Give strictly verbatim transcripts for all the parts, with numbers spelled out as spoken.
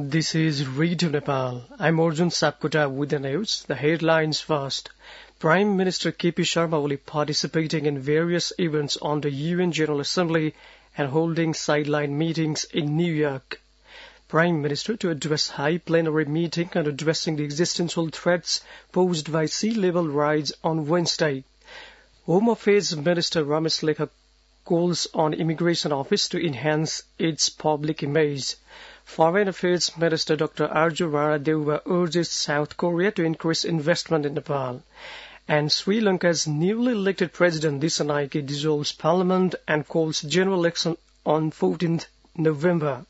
This is Radio Nepal. I'm Arjun Sapkota with the news. The headlines first. Prime Minister K P Sharma Oli participating in various events on the U N General Assembly and holding sideline meetings in New York. Prime Minister to address high plenary meeting on addressing the existential threats posed by sea level rise on Wednesday. Home Affairs Minister Ramesh Lekha calls on Immigration Office to enhance its public image. Foreign Affairs Minister Doctor Arju Rana Deuba urges South Korea to increase investment in Nepal. And Sri Lanka's newly elected President Dissanayake dissolves Parliament and calls general election on fourteenth November.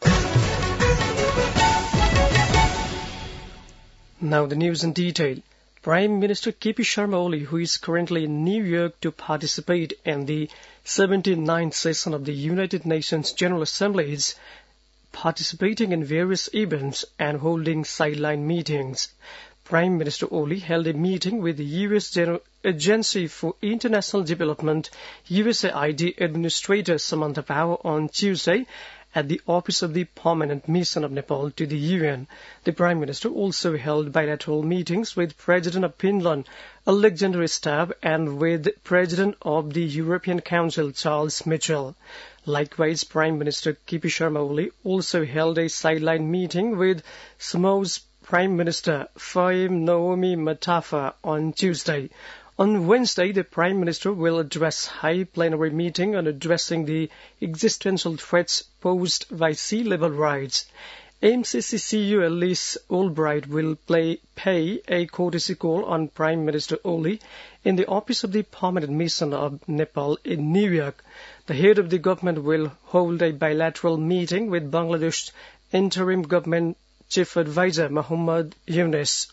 Now the news in detail. Prime Minister K P Sharma Oli, who is currently in New York to participate in the seventy-ninth session of the United Nations General Assembly, is participating in various events and holding sideline meetings. Prime Minister Oli held a meeting with the U S General Agency for International Development, U S A I D Administrator Samantha Power on Tuesday at the Office of the Permanent Mission of Nepal to the U N. The Prime Minister also held bilateral meetings with President of Finland, Alexander Stubb, and with President of the European Council, Charles Michel. Likewise, Prime Minister K P Sharma Oli also held a sideline meeting with Samoa's Prime Minister Faim Naomi Matafa on Tuesday. On Wednesday, the Prime Minister will address high plenary meeting on addressing the existential threats posed by sea level rise. M C C C U Alice Albright will play, pay a courtesy call on Prime Minister Oli in the Office of the Permanent Mission of Nepal in New York. The head of the government will hold a bilateral meeting with Bangladesh Interim Government Chief Advisor Muhammad Yunus.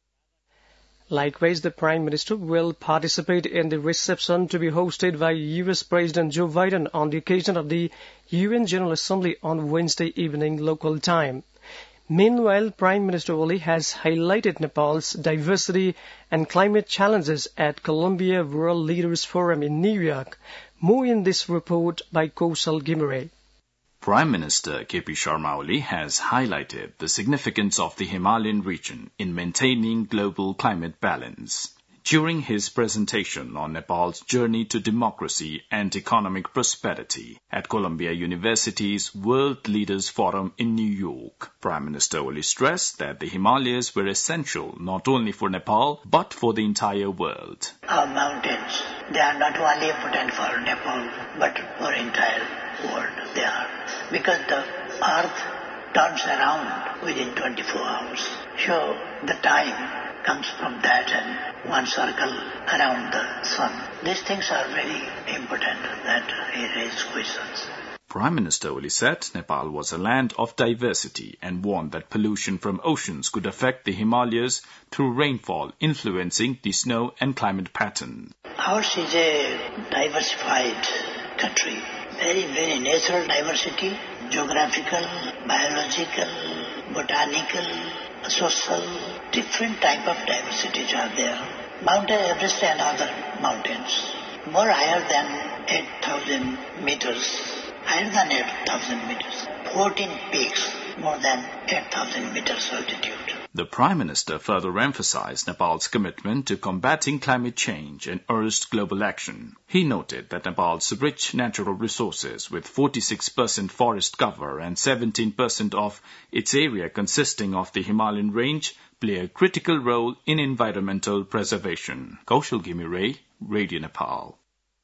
Likewise, the Prime Minister will participate in the reception to be hosted by U S President Joe Biden on the occasion of the U N General Assembly on Wednesday evening local time. Meanwhile, Prime Minister Oli has highlighted Nepal's diversity and climate challenges at Columbia World Leaders Forum in New York. More in this report by Kaushal Gimere. Prime Minister K P Sharma Oli has highlighted the significance of the Himalayan region in maintaining global climate balance. During his presentation on Nepal's journey to democracy and economic prosperity at Columbia University's World Leaders Forum in New York, Prime Minister Oli stressed that the Himalayas were essential not only for Nepal but for the entire world. Our mountains, they are not only important for Nepal but for entire world they are. Because the earth turns around within twenty-four hours. So the time comes from that and one circle around the sun. These things are very important that he raised questions. Prime Minister Oli said Nepal was a land of diversity and warned that pollution from oceans could affect the Himalayas through rainfall influencing the snow and climate pattern. Ours is a diversified country. Very, very natural diversity, geographical, biological, botanical, social, different type of diversities are there. Mount Everest and other mountains, more higher than eight thousand meters, higher than eight thousand meters, fourteen peaks, more than eight thousand meters altitude. The Prime Minister further emphasized Nepal's commitment to combating climate change and urged global action. He noted that Nepal's rich natural resources, with forty-six percent forest cover and seventeen percent of its area consisting of the Himalayan range, play a critical role in environmental preservation. Kaushal Gimire, Radio Nepal.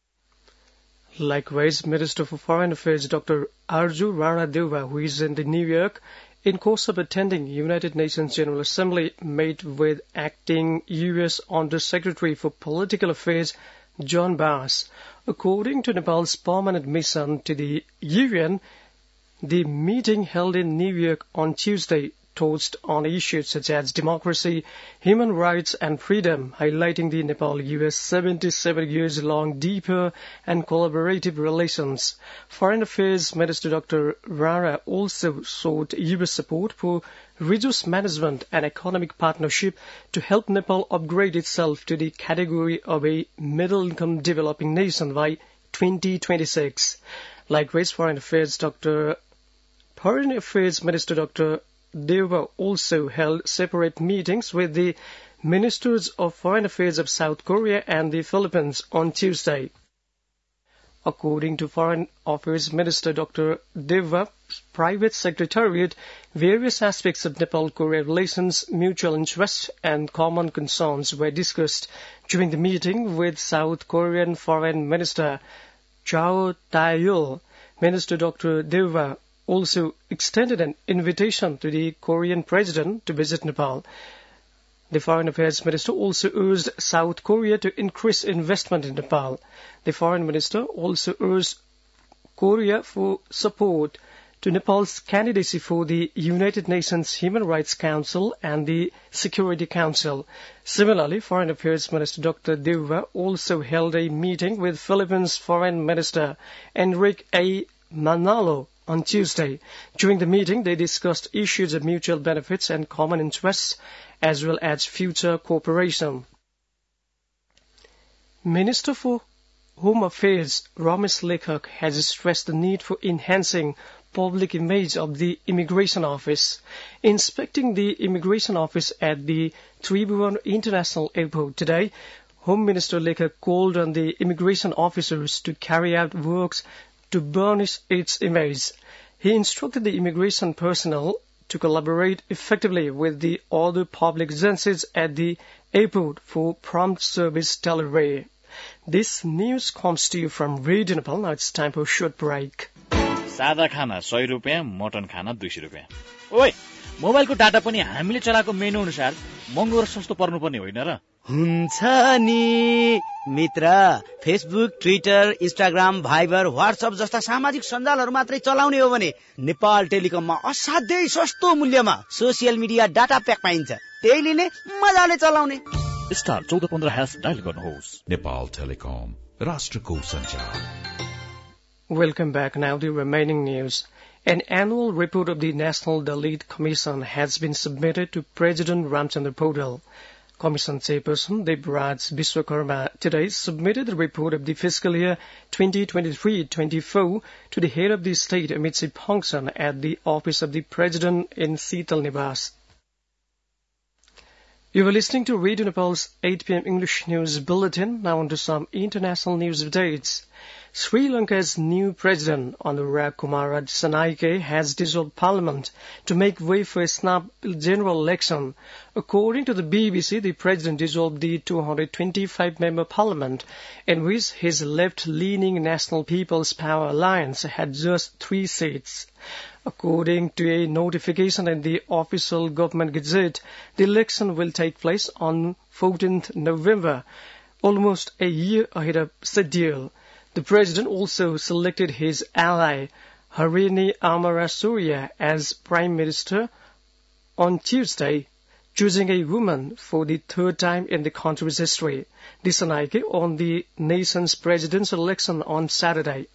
Likewise, Minister for Foreign Affairs Doctor Arju Rana Deuba, who is in the New York, in course of attending United Nations General Assembly, met with acting U S Under-Secretary for Political Affairs John Bass. According to Nepal's permanent mission to the U N, the meeting held in New York on Tuesday touched on issues such as democracy, human rights and freedom, highlighting the Nepal-U S seventy-seven years long deeper and collaborative relations. Foreign Affairs Minister Doctor Rana also sought U S support for resource management and economic partnership to help Nepal upgrade itself to the category of a middle-income developing nation by twenty twenty-six. Likewise, Foreign Affairs Doctor Foreign Affairs Minister Doctor Deva also held separate meetings with the Ministers of Foreign Affairs of South Korea and the Philippines on Tuesday. According to Foreign Affairs Minister Doctor Deva's private secretariat, various aspects of Nepal-Korea relations, mutual interests, and common concerns were discussed during the meeting with South Korean Foreign Minister Chao Tae-yul. Minister Doctor Deva also extended an invitation to the Korean president to visit Nepal. The Foreign Affairs Minister also urged South Korea to increase investment in Nepal. The Foreign Minister also urged Korea for support to Nepal's candidacy for the United Nations Human Rights Council and the Security Council. Similarly, Foreign Affairs Minister Doctor Deva also held a meeting with Philippines Foreign Minister Enrique A. Manalo on Tuesday. During the meeting, they discussed issues of mutual benefits and common interests, as well as future cooperation. Minister for Home Affairs Ramesh Lekhak has stressed the need for enhancing public image of the Immigration Office. Inspecting the Immigration Office at the Tribhuvan International Airport today, Home Minister Lekhak called on the immigration officers to carry out works to burnish its image. He instructed the immigration personnel to collaborate effectively with the other public agencies at the airport for prompt service delivery. This news comes to you from Radio Nepal. Now it's time for a short break. सादा खाना सय रुपियाँ, mutton खाना दुई सय रुपियाँ. ओइ, मोबाइलको डाटा पनि हामीले चलाएको मेनु अनुसार महँगो र सस्तो पर्नुपर्ने होइन र? हुन्छ नि मित्र. Facebook, Twitter, Instagram, Viber, WhatsApp जस्ता सामाजिक सञ्जालहरू मात्रै चलाउने हो भने नेपाल टेलिकममा असाध्यै सस्तो मूल्यमा सोसियल मिडिया डाटा प्याक पाइन्छ. त्यही लिने, मजाले चलाउने. स्टार चौध पन्ध्र ह्यास डायल गर्नुहोस्. नेपाल टेलिकम, राष्ट्रको सञ्चार. Welcome back. Now the remaining news. An annual report of the National Dalit Commission has been submitted to President Ramchandra Paudel. Commission Chairperson Debraj Vishwakarma today submitted the report of the fiscal year twenty twenty-three twenty-four to the head of the state amidst a function at the office of the President in Sital Nivas. You are listening to Radio Nepal's eight p m English News Bulletin. Now on to some international news updates. Sri Lanka's new president, Anurag Kumar Dissanayake, has dissolved parliament to make way for a snap general election. According to the B B C, the president dissolved the two hundred twenty-five member parliament, in which his left-leaning National People's Power Alliance had just three seats. According to a notification in the official government gazette, the election will take place on fourteenth November, almost a year ahead of schedule. The president also selected his ally, Harini Amarasuriya, as prime minister on Tuesday, choosing a woman for the third time in the country's history. Dissanayake won the nation's presidential election on Saturday.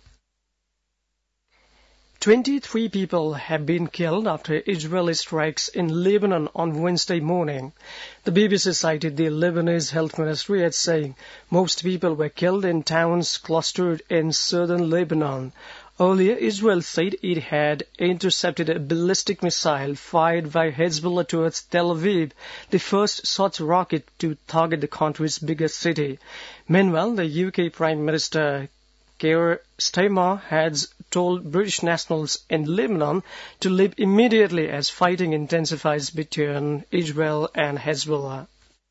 Twenty-three people have been killed after Israeli strikes in Lebanon on Wednesday morning. The B B C cited the Lebanese health ministry as saying most people were killed in towns clustered in southern Lebanon. Earlier, Israel said it had intercepted a ballistic missile fired by Hezbollah towards Tel Aviv, the first such rocket to target the country's biggest city. Meanwhile, the U K Prime Minister Keir Starmer has told British nationals in Lebanon to leave immediately as fighting intensifies between Israel and Hezbollah.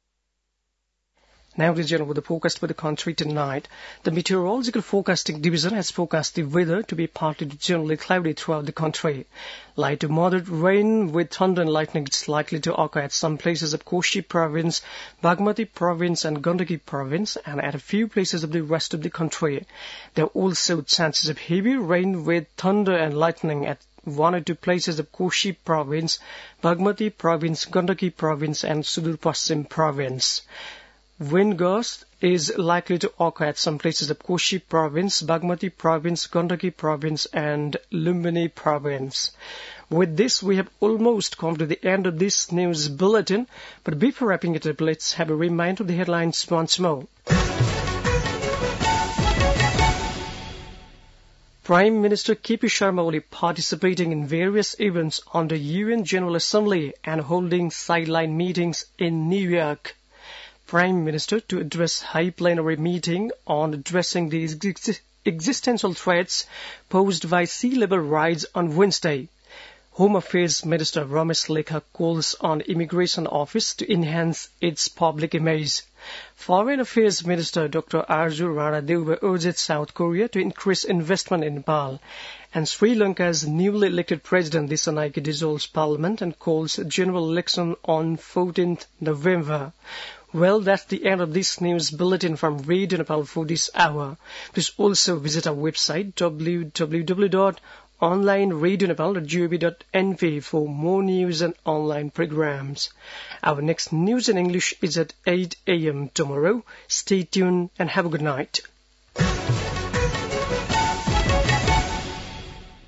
Now the general weather forecast for the country tonight. The Meteorological Forecasting Division has forecast the weather to be partly to generally cloudy throughout the country. Light to moderate rain with thunder and lightning is likely to occur at some places of Koshi Province, Bagmati Province and Gandaki Province, and at a few places of the rest of the country. There are also chances of heavy rain with thunder and lightning at one or two places of Koshi Province, Bagmati Province, Gandaki Province and Sudur Paschim Province. Wind gust is likely to occur at some places of Koshi Province, Bagmati Province, Gandaki Province and Lumbini Province. With this, we have almost come to the end of this news bulletin, but before wrapping it up, let's have a reminder of the headlines once more. Prime Minister K P Sharma Oli participating in various events on the U N General Assembly and holding sideline meetings in New York. Prime Minister to address high plenary meeting on addressing the ex- existential threats posed by sea level rise on Wednesday. Home Affairs Minister Ramesh Lekha calls on Immigration Office to enhance its public image. Foreign Affairs Minister Doctor Arju Ranadeuba urged South Korea to increase investment in Nepal. And Sri Lanka's newly elected President Dissanayake dissolves Parliament and calls a general election on fourteenth November. Well, that's the end of this news bulletin from Radio Nepal for this hour. Please also visit our website w w w dot online radio nepal dot gov dot n p for more news and online programs. Our next news in English is at eight a m tomorrow. Stay tuned and have a good night.